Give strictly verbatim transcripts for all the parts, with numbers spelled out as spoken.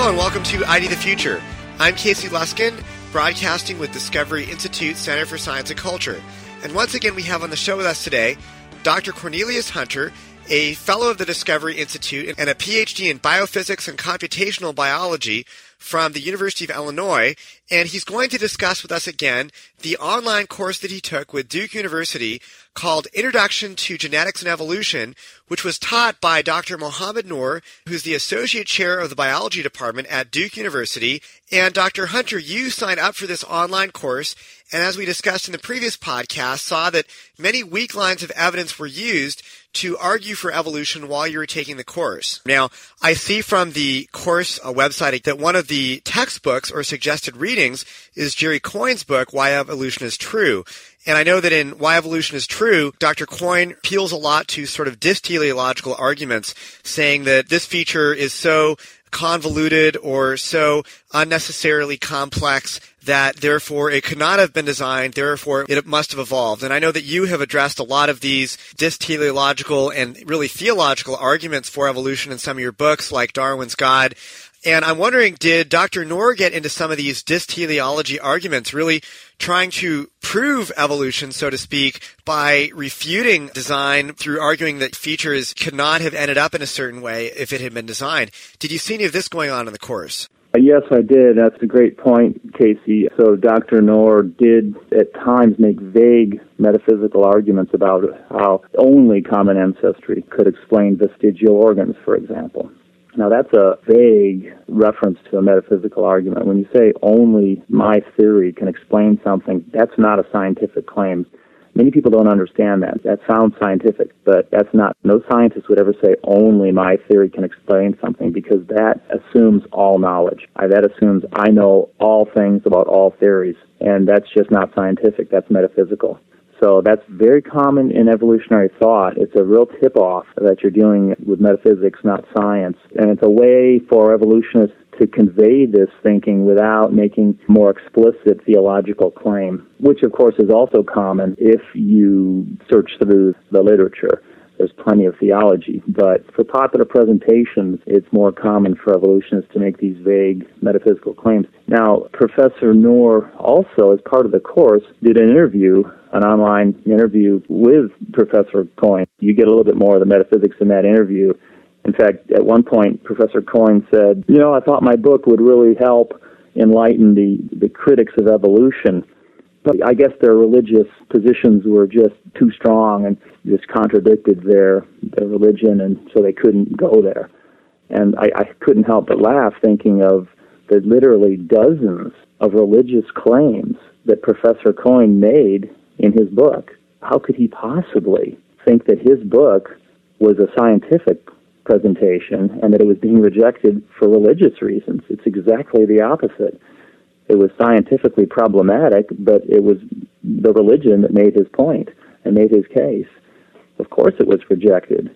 Hello and welcome to I D the Future. I'm Casey Luskin, broadcasting with Discovery Institute Center for Science and Culture. And once again, we have on the show with us today Doctor Cornelius Hunter, a fellow of the Discovery Institute and a P H D in biophysics and computational biology from the University of Illinois. And he's going to discuss with us again the online course that he took with Duke University called Introduction to Genetics and Evolution, which was taught by Doctor Mohammad Noor, who's the Associate Chair of the Biology Department at Duke University. And Doctor Hunter, you signed up for this online course, and as we discussed in the previous podcast, saw that many weak lines of evidence were used to argue for evolution while you were taking the course. Now, I see from the course uh, website that one of the textbooks or suggested readings is Jerry Coyne's book, Why Evolution is True. And I know that in Why Evolution is True, Doctor Coyne appeals a lot to sort of dysteleological arguments, saying that this feature is so convoluted or so unnecessarily complex that therefore it could not have been designed, therefore it must have evolved. And I know that you have addressed a lot of these dysteleological and really theological arguments for evolution in some of your books, like Darwin's God. And I'm wondering, did Doctor Noor get into some of these dysteleology arguments, really trying to prove evolution, so to speak, by refuting design through arguing that features could not have ended up in a certain way if it had been designed? Did you see any of this going on in the course? Yes, I did. That's a great point, Casey. So Doctor Noor did at times make vague metaphysical arguments about how only common ancestry could explain vestigial organs, for example. Now, that's a vague reference to a metaphysical argument. When you say only my theory can explain something, that's not a scientific claim. Many people don't understand that. That sounds scientific, but that's not. No scientist would ever say only my theory can explain something, because that assumes all knowledge. That assumes I know all things about all theories, and that's just not scientific. That's metaphysical. So that's very common in evolutionary thought. It's a real tip-off that you're dealing with metaphysics, not science. And it's a way for evolutionists to convey this thinking without making more explicit theological claim, which, of course, is also common if you search through the literature. There's plenty of theology, but for popular presentations, it's more common for evolutionists to make these vague metaphysical claims. Now, Professor Noor also, as part of the course, did an interview, an online interview with Professor Coyne. You get a little bit more of the metaphysics in that interview. In fact, at one point, Professor Coyne said, you know, I thought my book would really help enlighten the, the critics of evolution. But I guess their religious positions were just too strong and just contradicted their, their religion, and so they couldn't go there. And I, I couldn't help but laugh, thinking of the literally dozens of religious claims that Professor Coyne made in his book. How could he possibly think that his book was a scientific presentation and that it was being rejected for religious reasons? It's exactly the opposite. It was scientifically problematic, but it was the religion that made his point and made his case. Of course it was rejected.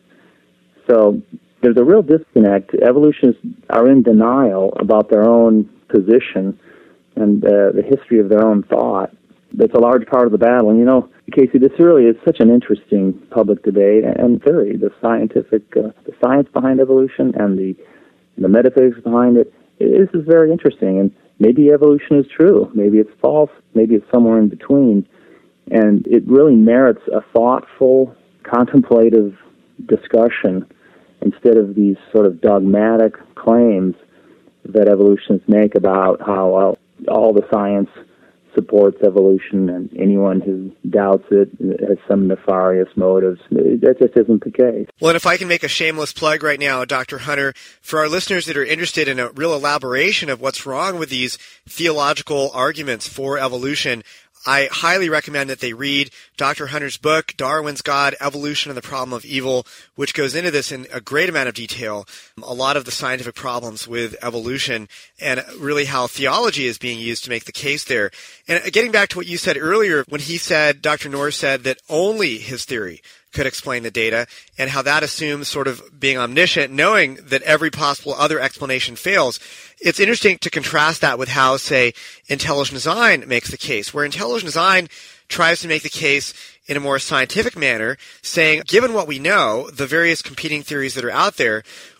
So there's a real disconnect. Evolutionists are in denial about their own position and uh, the history of their own thought. That's a large part of the battle. And, you know, Casey, this really is such an interesting public debate and theory, the scientific, uh, the science behind evolution and the, and the metaphysics behind it. This is very interesting, and maybe evolution is true. Maybe it's false. Maybe it's somewhere in between. And it really merits a thoughtful, contemplative discussion instead of these sort of dogmatic claims that evolutionists make about how well, all the science supports evolution and anyone who doubts it has some nefarious motives. That just isn't the case. Well, and if I can make a shameless plug right now, Doctor Hunter, for our listeners that are interested in a real elaboration of what's wrong with these theological arguments for evolution, I highly recommend that they read Doctor Hunter's book, Darwin's God, Evolution and the Problem of Evil, which goes into this in a great amount of detail, a lot of the scientific problems with evolution and really how theology is being used to make the case there. And getting back to what you said earlier, when he said, Doctor Noor said that only his theory could explain the data, and how that assumes sort of being omniscient, knowing that every possible other explanation fails. It's interesting to contrast that with how, say, intelligent design makes the case, where intelligent design tries to make the case in a more scientific manner, saying, given what we know, the various competing theories that are out there,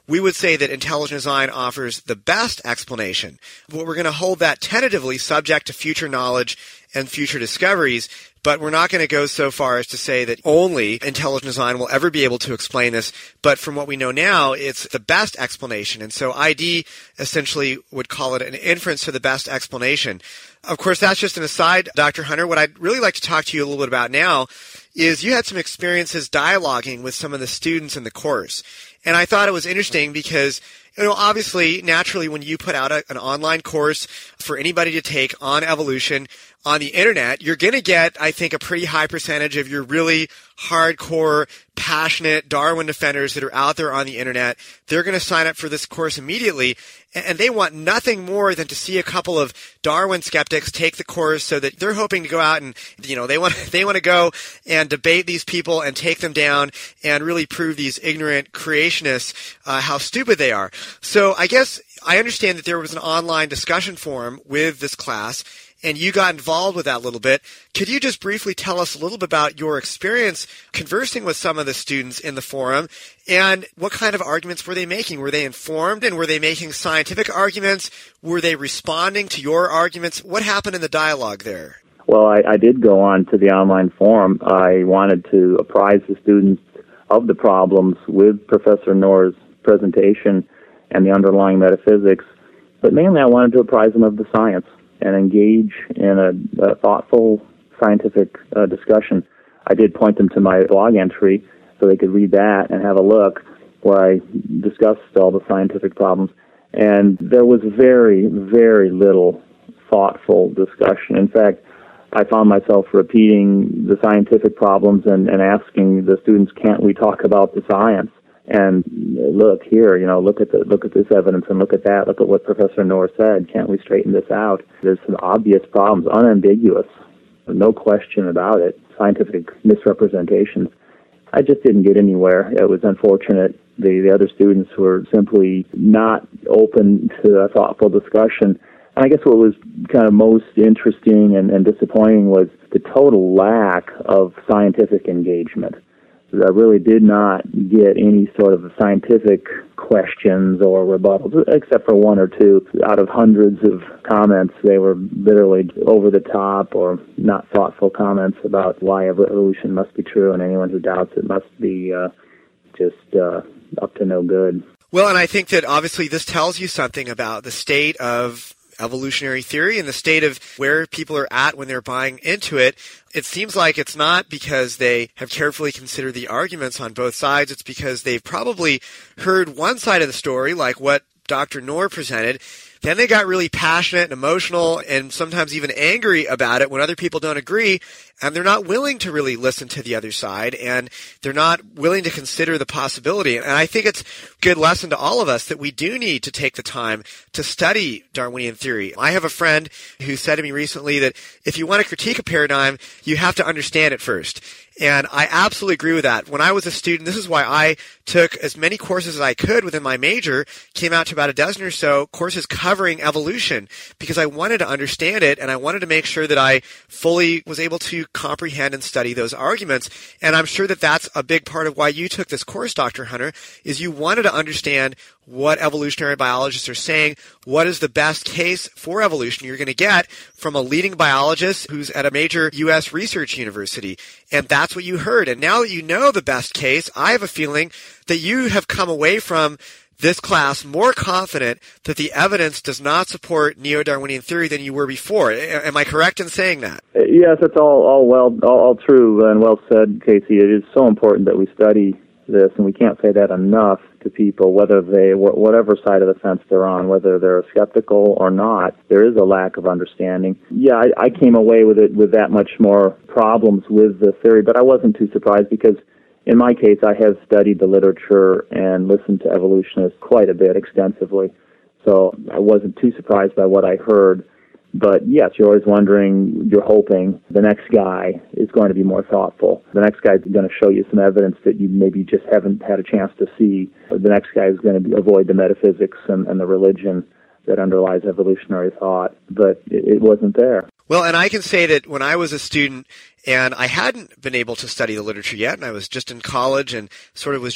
we would say that intelligent design offers the best explanation. But we're going to hold that tentatively subject to future knowledge and future discoveries. But we're not going to go so far as to say that only intelligent design will ever be able to explain this. But from what we know now, it's the best explanation. And so I D essentially would call it an inference to the best explanation. Of course, that's just an aside, Doctor Hunter. What I'd really like to talk to you a little bit about now is you had some experiences dialoguing with some of the students in the course. And I thought it was interesting because, you know, obviously, naturally, when you put out a, an online course for anybody to take on evolution on the internet, you're going to get, I think, a pretty high percentage of your really hardcore, passionate Darwin defenders that are out there on the internet. They're going to sign up for this course immediately, and they want nothing more than to see a couple of Darwin skeptics take the course so that they're hoping to go out and, you know, they want, they want to go and debate these people and take them down and really prove these ignorant creationists uh, how stupid they are. So I guess I understand that there was an online discussion forum with this class, and you got involved with that a little bit. Could you just briefly tell us a little bit about your experience conversing with some of the students in the forum, and what kind of arguments were they making? Were they informed, and were they making scientific arguments? Were they responding to your arguments? What happened in the dialogue there? Well, I, I did go on to the online forum. I wanted to apprise the students of the problems with Professor Knorr's presentation and the underlying metaphysics, but mainly I wanted to apprise them of the science and engage in a, a thoughtful scientific uh, discussion. I did point them to my blog entry so they could read that and have a look where I discussed all the scientific problems. And there was very, very little thoughtful discussion. In fact, I found myself repeating the scientific problems and, and asking the students, can't we talk about the science? And look here, you know, look at the look at this evidence and look at that. Look at what Professor Knorr said. Can't we straighten this out? There's some obvious problems, unambiguous, no question about it. Scientific misrepresentations. I just didn't get anywhere. It was unfortunate. The the other students were simply not open to a thoughtful discussion. And I guess what was kind of most interesting and, and disappointing was the total lack of scientific engagement. I really did not get any sort of scientific questions or rebuttals, except for one or two. Out of hundreds of comments, they were literally over the top or not thoughtful comments about why evolution must be true, and anyone who doubts it must be uh, just uh, up to no good. Well, and I think that obviously this tells you something about the state of evolutionary theory and the state of where people are at when they're buying into it. It seems like it's not because they have carefully considered the arguments on both sides. It's because they've probably heard one side of the story, like what Doctor Knorr presented. Then they got really passionate and emotional and sometimes even angry about it when other people don't agree, and they're not willing to really listen to the other side, and they're not willing to consider the possibility. And I think it's a good lesson to all of us that we do need to take the time to study Darwinian theory. I have a friend who said to me recently that if you want to critique a paradigm, you have to understand it first. And I absolutely agree with that. When I was a student, this is why I took as many courses as I could within my major, came out to about a dozen or so courses covering evolution, because I wanted to understand it, and I wanted to make sure that I fully was able to comprehend and study those arguments. And I'm sure that that's a big part of why you took this course, Doctor Hunter, is you wanted to understand what evolutionary biologists are saying, what is the best case for evolution you're going to get from a leading biologist who's at a major U S research university. And that's what you heard. And now that you know the best case, I have a feeling that you have come away from this class more confident that the evidence does not support neo-Darwinian theory than you were before. Am I correct in saying that? Yes, it's all, all well, all, all true and well said, Casey. It is so important that we study this, and we can't say that enough to people, whether they, whatever side of the fence they're on, whether they're skeptical or not. There is a lack of understanding. Yeah, I, I came away with it with that much more problems with the theory, but I wasn't too surprised because in my case, I have studied the literature and listened to evolutionists quite a bit extensively, so I wasn't too surprised by what I heard. But yes, you're always wondering, you're hoping the next guy is going to be more thoughtful. The next guy is going to show you some evidence that you maybe just haven't had a chance to see. The next guy is going to avoid the metaphysics and, and the religion that underlies evolutionary thought. But it, it wasn't there. Well, and I can say that when I was a student and I hadn't been able to study the literature yet, and I was just in college and sort of was just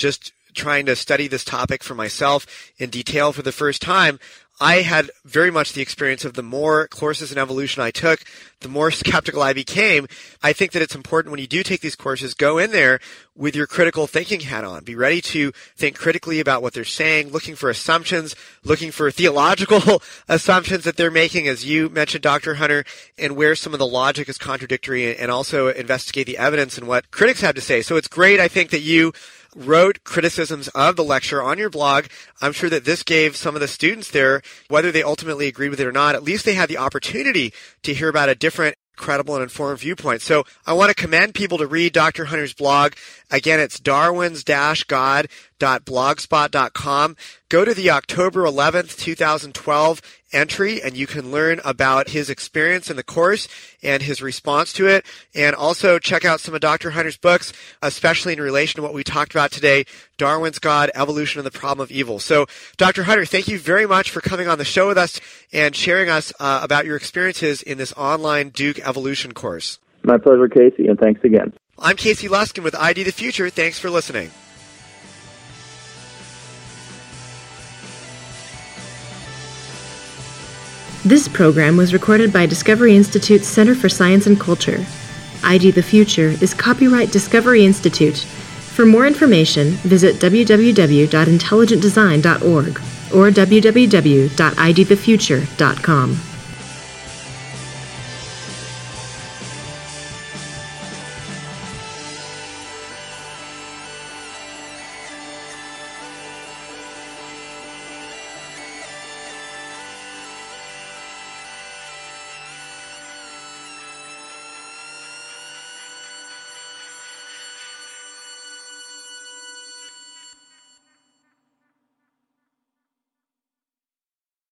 trying to study this topic for myself in detail for the first time, I had very much the experience of the more courses in evolution I took, the more skeptical I became. I think that it's important when you do take these courses, go in there with your critical thinking hat on. Be ready to think critically about what they're saying, looking for assumptions, looking for theological assumptions that they're making, as you mentioned, Doctor Hunter, and where some of the logic is contradictory, and also investigate the evidence and what critics have to say. So it's great, I think, that you wrote criticisms of the lecture on your blog. I'm sure that this gave some of the students there, whether they ultimately agreed with it or not, at least they had the opportunity to hear about a different, credible, and informed viewpoint. So I want to commend people to read Doctor Hunter's blog. Again, it's darwins dash god dot blogspot dot com. Go to the October eleventh, twenty twelve entry, and you can learn about his experience in the course and his response to it. And also check out some of Doctor Hunter's books, especially in relation to what we talked about today, Darwin's God, Evolution and the Problem of Evil. So, Doctor Hunter, thank you very much for coming on the show with us and sharing us uh, about your experiences in this online Duke Evolution course. My pleasure, Casey, and thanks again. I'm Casey Luskin with I D the Future. Thanks for listening. This program was recorded by Discovery Institute's Center for Science and Culture. I D the Future is copyright Discovery Institute. For more information, visit w w w dot intelligent design dot org or w w w dot i d the future dot com.